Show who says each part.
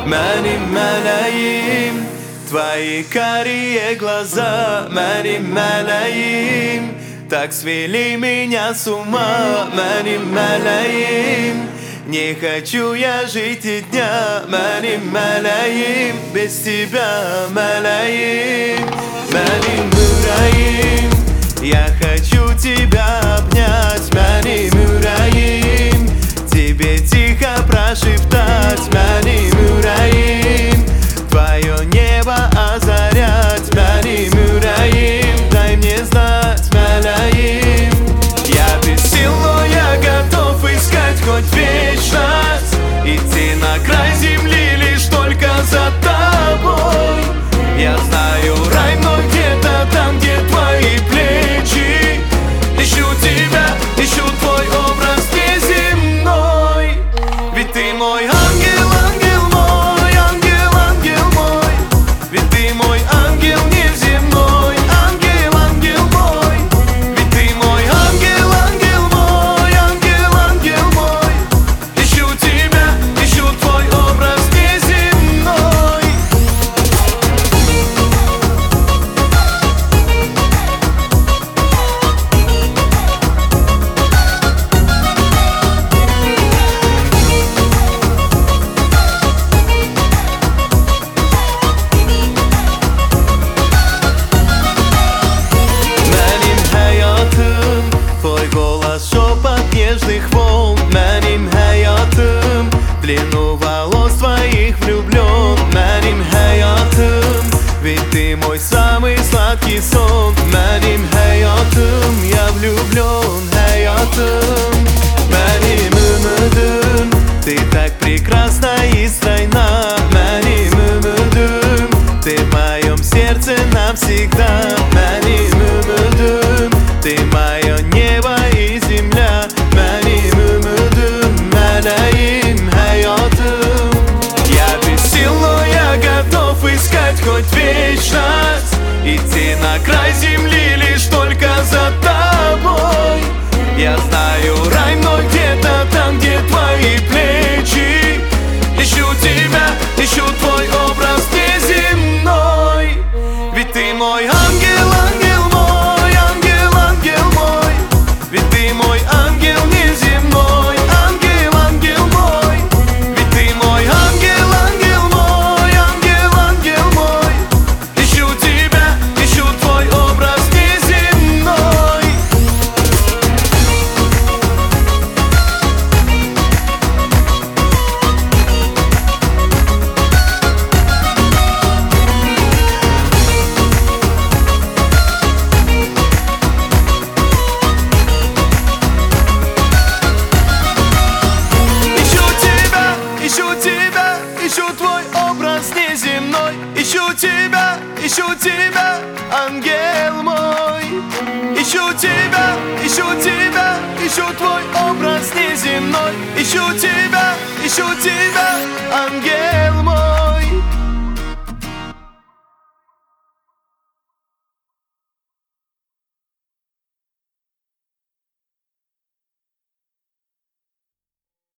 Speaker 1: Benim meleğim, твои карие глаза, benim meleğim, так свели меня с ума, benim meleğim. Не хочу я жить и дня, benim meleğim, без тебя, meleğim, benim yüreğim. Я хочу тебя обнять, benim yüreğim, тебе тихо прошептать, benim yüreğim, твое небо озарять, benim yüreğim, дай мне знать, meleğim. Я без сил, но я готов искать хоть вечность, идти на край земли лишь только за тобой. Я знаю рай, но где-то там, где твои плечи. Ищу тебя, ищу твой образ неземной. Ведь ты мой ангел, ангел мой, ангел, ангел мой. Ведь ты мой ангел неземной, ангел, ангел мой. Ведь ты мой ангел, ангел мой, ангел, ангел мой. Ищу тебя, ищу твой образ неземной. Шепот нежных волн, benim hayatım, в длину волос твоих влюблен, benim hayatım. Ведь ты мой самый сладкий сон, benim hayatım, я влюблен, hayatım. Benim ümidim, ты так прекрасна и стройна, benim ümidim, ты в моем сердце навсегда, benim ümidim, ты мое небо и земля, benim ümidim, meleğim, hayatım. Я без сил, но я готов искать хоть вечность, идти на край земли лишь только за тобой. Я знаю рай, но где-то там, где твои плечи. Ищу тебя, ищу твой образ неземной. Ведь ты мой ангел, ангел мой, ангел, ангел мой. Ведь ты мой ангел неземной, ангел, ангел мой. Ведь ты мой ангел, ангел мой, ангел, ангел мой. Ищу тебя, ищу твой образ неземной. Ищу твой образ неземной. Ищу тебя, ангел мой. Ищу тебя, ищу твой образ неземной. Ищу тебя, ангел мой.